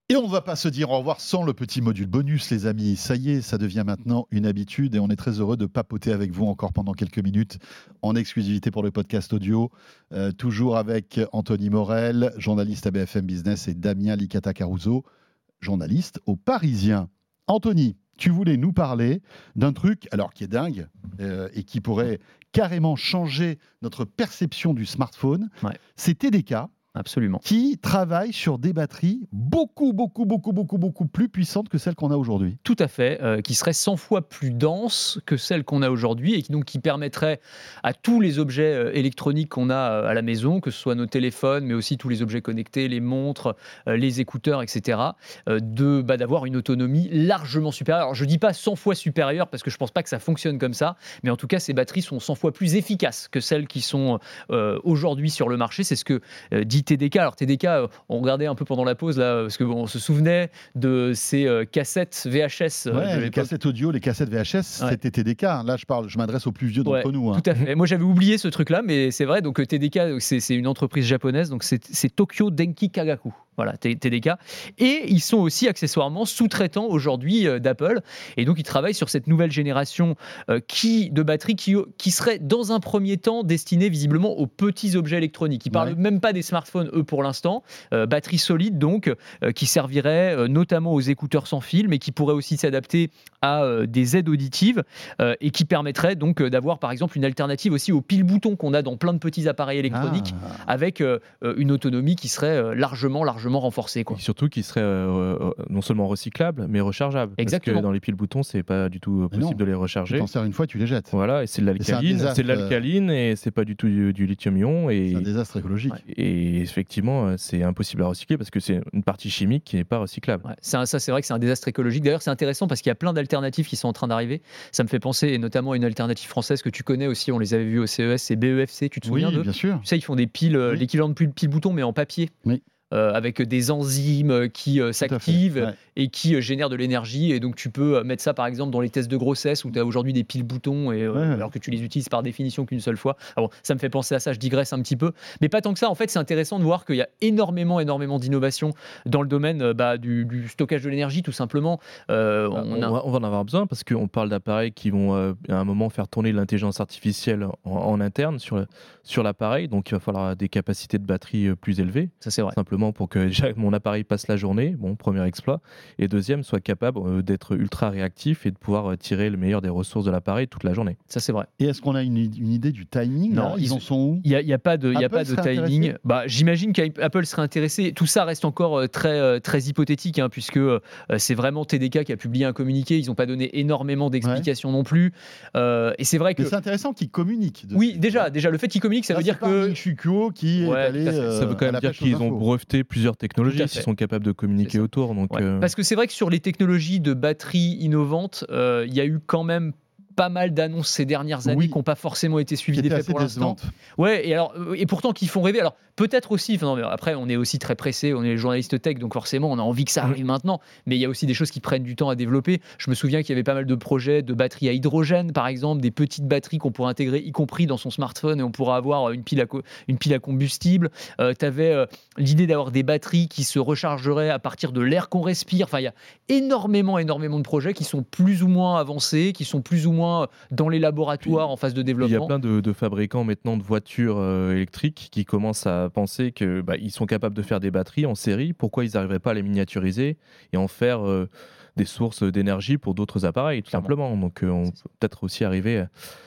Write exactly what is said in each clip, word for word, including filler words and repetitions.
Et on ne va pas se dire au revoir sans le petit module bonus, les amis. Ça y est, ça devient maintenant une habitude et on est très heureux de papoter avec vous encore pendant quelques minutes en exclusivité pour le podcast audio. Euh, toujours avec Anthony Morel, journaliste à B F M Business, et Damien Licata-Caruso, journaliste au Parisien. Anthony, tu voulais nous parler d'un truc alors qui est dingue euh, et qui pourrait carrément changer notre perception du smartphone. Ouais. C'est T D K. Absolument. Qui travaille sur des batteries beaucoup, beaucoup, beaucoup, beaucoup, beaucoup plus puissantes que celles qu'on a aujourd'hui. Tout à fait, euh, qui seraient cent fois plus denses que celles qu'on a aujourd'hui et qui donc qui permettraient à tous les objets euh, électroniques qu'on a euh, à la maison, que ce soit nos téléphones, mais aussi tous les objets connectés, les montres, euh, les écouteurs, et cetera, euh, de, bah, d'avoir une autonomie largement supérieure. Alors, je ne dis pas cent fois supérieure parce que je ne pense pas que ça fonctionne comme ça, mais en tout cas, ces batteries sont cent fois plus efficaces que celles qui sont euh, aujourd'hui sur le marché. C'est ce que euh, dit T D K. Alors T D K, on regardait un peu pendant la pause là, parce qu'on bon, se souvenait de ces euh, cassettes V H S. Euh, ouais, les cassettes audio, les cassettes V H S, ouais. C'était T D K. Là, je parle, je m'adresse aux plus vieux d'entre ouais, nous. Hein. Tout à fait. Moi, j'avais oublié ce truc-là, mais c'est vrai. Donc T D K, c'est, c'est une entreprise japonaise, donc c'est, c'est Tokyo Denki Kagaku. Voilà, T D K. Et ils sont aussi accessoirement sous-traitants aujourd'hui euh, d'Apple. Et donc, ils travaillent sur cette nouvelle génération euh, qui, de batteries qui, qui serait, dans un premier temps, destinée visiblement aux petits objets électroniques. Ils ne parlent ouais. même pas des smartphones, eux, pour l'instant. Euh, batterie solide, donc, euh, qui servirait euh, notamment aux écouteurs sans fil, mais qui pourrait aussi s'adapter à euh, des aides auditives euh, et qui permettrait donc euh, d'avoir, par exemple, une alternative aussi aux piles-boutons qu'on a dans plein de petits appareils électroniques, ah. avec euh, une autonomie qui serait euh, largement, largement renforcé, quoi. Et surtout qui serait euh, non seulement recyclable mais rechargeable. Exactement. Parce que dans les piles boutons c'est pas du tout possible non, de les recharger. Tu t'en sers une fois, tu les jettes. Voilà, et c'est de l'alcaline, c'est, c'est de l'alcaline et c'est pas du tout du, du lithium-ion. Et, c'est un désastre écologique. Ouais. Et effectivement, c'est impossible à recycler parce que c'est une partie chimique qui n'est pas recyclable. Ouais, c'est un, ça, c'est vrai que c'est un désastre écologique. D'ailleurs, c'est intéressant parce qu'il y a plein d'alternatives qui sont en train d'arriver. Ça me fait penser, et notamment à une alternative française que tu connais aussi. On les avait vus au C E S, c'est B E F C. Tu te souviens oui, d'eux ? Bien sûr. Tu sais, ils font des piles, oui. l'équivalent de piles boutons, mais en papier. Oui. Euh, avec des enzymes qui euh, s'activent ouais. et qui euh, génèrent de l'énergie. Et donc, tu peux mettre ça, par exemple, dans les tests de grossesse où tu as aujourd'hui des piles-boutons, et, euh, ouais. alors que tu les utilises par définition qu'une seule fois. Alors, ça me fait penser à ça, je digresse un petit peu. Mais pas tant que ça. En fait, c'est intéressant de voir qu'il y a énormément, énormément d'innovations dans le domaine euh, bah, du, du stockage de l'énergie, tout simplement. Euh, bah, on, a... on va en avoir besoin parce qu'on parle d'appareils qui vont, euh, à un moment, faire tourner l'intelligence artificielle en, en interne sur, le, sur l'appareil. Donc, il va falloir des capacités de batterie plus élevées. Ça, c'est vrai. Simplement pour que déjà mon appareil passe la journée, bon, premier exploit, et deuxième, soit capable euh, d'être ultra réactif et de pouvoir euh, tirer le meilleur des ressources de l'appareil toute la journée. Ça, c'est vrai. Et est-ce qu'on a une, une idée du timing ? Non, là ils, ils en sont où ? Il n'y a, a pas de, y a pas de timing. Bah, j'imagine qu'Apple serait intéressé. Tout ça reste encore euh, très, euh, très hypothétique, hein, puisque euh, c'est vraiment T D K qui a publié un communiqué. Ils n'ont pas donné énormément d'explications ouais. non plus. Euh, et c'est vrai que. Mais c'est intéressant qu'ils communiquent. Oui, déjà, déjà, le fait qu'ils communiquent, ça là, veut dire que. Chico qui ouais, est allé. Euh, ça veut quand même dire qu'ils ont breveté plusieurs technologies, s'ils sont capables de communiquer autour. Donc ouais. euh... Parce que c'est vrai que sur les technologies de batterie innovantes, il euh, y a eu quand même pas mal d'annonces ces dernières années oui. qui n'ont pas forcément été suivies des faits pour l'instant. Ouais, et alors et pourtant qui font rêver. Alors peut-être aussi. Enfin, non, mais après, on est aussi très pressé. On est les journalistes tech, donc forcément, on a envie que ça arrive mmh. maintenant. Mais il y a aussi des choses qui prennent du temps à développer. Je me souviens qu'il y avait pas mal de projets de batteries à hydrogène, par exemple, des petites batteries qu'on pourrait intégrer, y compris dans son smartphone, et on pourra avoir une pile à co- une pile à combustible. Euh, tu avais euh, l'idée d'avoir des batteries qui se rechargeraient à partir de l'air qu'on respire. Enfin, il y a énormément, énormément de projets qui sont plus ou moins avancés, qui sont plus ou moins dans les laboratoires Puis, en phase de développement. Il y a plein de, de fabricants maintenant de voitures euh, électriques qui commencent à penser que bah, ils sont capables de faire des batteries en série. Pourquoi ils n'arriveraient pas à les miniaturiser et en faire euh, des sources d'énergie pour d'autres appareils, tout simplement. Donc euh, on peut peut-être aussi arriver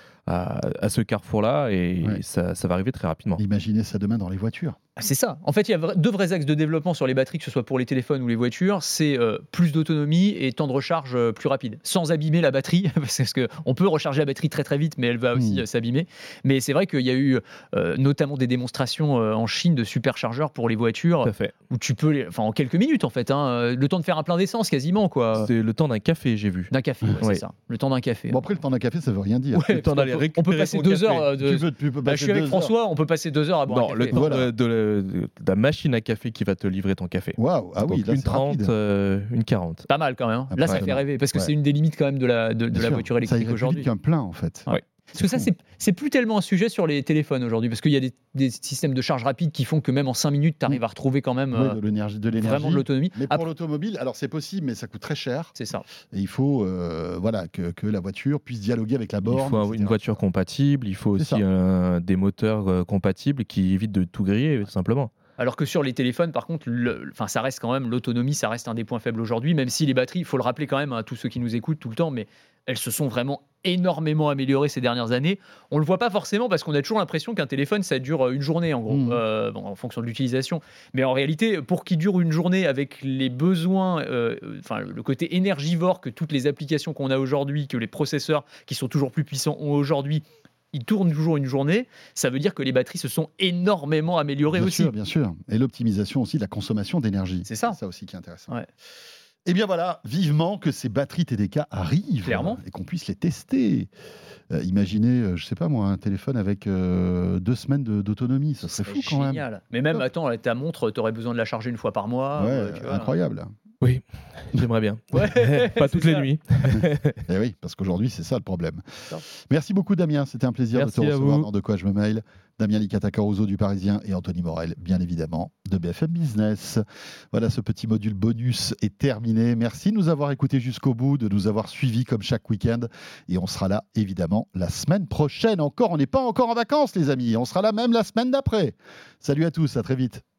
à, à ce carrefour-là et ouais. ça, ça va arriver très rapidement. Imaginez ça demain dans les voitures. C'est ça. En fait, il y a deux vrais axes de développement sur les batteries, que ce soit pour les téléphones ou les voitures. C'est euh, plus d'autonomie et temps de recharge euh, plus rapide, sans abîmer la batterie, parce qu'on peut recharger la batterie très très vite, mais elle va aussi mmh. euh, s'abîmer. Mais c'est vrai qu'il y a eu euh, notamment des démonstrations euh, en Chine de superchargeurs pour les voitures, où tu peux, les, enfin en quelques minutes en fait, hein, le temps de faire un plein d'essence quasiment, quoi. C'est le temps d'un café, j'ai vu. D'un café, ouais, ouais. c'est ça. Le temps d'un café. Bon après, le temps d'un café, ça veut rien dire. Ouais, le temps d'aller récupérer on peut passer deux café. heures. De... Tu peux, tu peux bah, je suis avec François, on peut passer deux heures à boire non, un café. le temps voilà. de, de, de, de la machine à café qui va te livrer ton café. Waouh, ah oui, donc une trente, euh, une quarante. Pas mal quand même. Hein. Là, ça ouais, fait rêver parce que ouais. c'est une des limites quand même de la, de, de la voiture électrique ça aujourd'hui. Ça qu'un plein en fait. Ouais. Parce que ça, c'est, c'est plus tellement un sujet sur les téléphones aujourd'hui, parce qu'il y a des, des systèmes de charge rapide qui font que même en cinq minutes, tu arrives à retrouver quand même Oui, euh, de l'énergie, de l'énergie. vraiment de l'autonomie. Mais pour Après, l'automobile, alors c'est possible, mais ça coûte très cher. c'est ça. Et il faut euh, voilà, que, que la voiture puisse dialoguer avec la Il borne. faut un- et cetera. une voiture compatible, il faut C'est aussi ça. un- des moteurs euh, compatibles qui évitent de tout griller, tout simplement. Alors que sur les téléphones, par contre, le, enfin, ça reste quand même l'autonomie, ça reste un des points faibles aujourd'hui, même si les batteries, il faut le rappeler quand même à tous ceux qui nous écoutent tout le temps, mais elles se sont vraiment énormément améliorées ces dernières années. On le voit pas forcément parce qu'on a toujours l'impression qu'un téléphone, ça dure une journée en gros, Mmh. euh, bon, en fonction de l'utilisation. Mais en réalité, pour qu'il dure une journée avec les besoins, euh, enfin le côté énergivore que toutes les applications qu'on a aujourd'hui, que les processeurs qui sont toujours plus puissants ont aujourd'hui, ils tournent toujours une journée, ça veut dire que les batteries se sont énormément améliorées Bien aussi. sûr, bien sûr. Et l'optimisation aussi de la consommation d'énergie. C'est ça. C'est ça aussi qui est intéressant. Ouais. Eh bien voilà, vivement que ces batteries T D K arrivent. Clairement. Et qu'on puisse les tester. Euh, imaginez, euh, je sais pas moi, un téléphone avec euh, deux semaines de- d'autonomie. Ça serait fou quand même. Génial. Mais même, Top. attends, ta montre, tu aurais besoin de la charger une fois par mois. Ouais, euh, tu vois. incroyable. Oui, j'aimerais bien. Ouais, Pas c'est toutes les ça. nuits. Et oui, parce qu'aujourd'hui, c'est ça le problème. Ça. Merci beaucoup, Damien. C'était un plaisir Merci de te à recevoir vous. dans De quoi je me mail. Damien Licata-Caruso du Parisien et Anthony Morel, bien évidemment, de B F M Business. Voilà, ce petit module bonus est terminé. Merci de nous avoir écoutés jusqu'au bout, de nous avoir suivis comme chaque week-end. Et on sera là, évidemment, la semaine prochaine encore. On n'est pas encore en vacances, les amis. On sera là même la semaine d'après. Salut à tous, à très vite.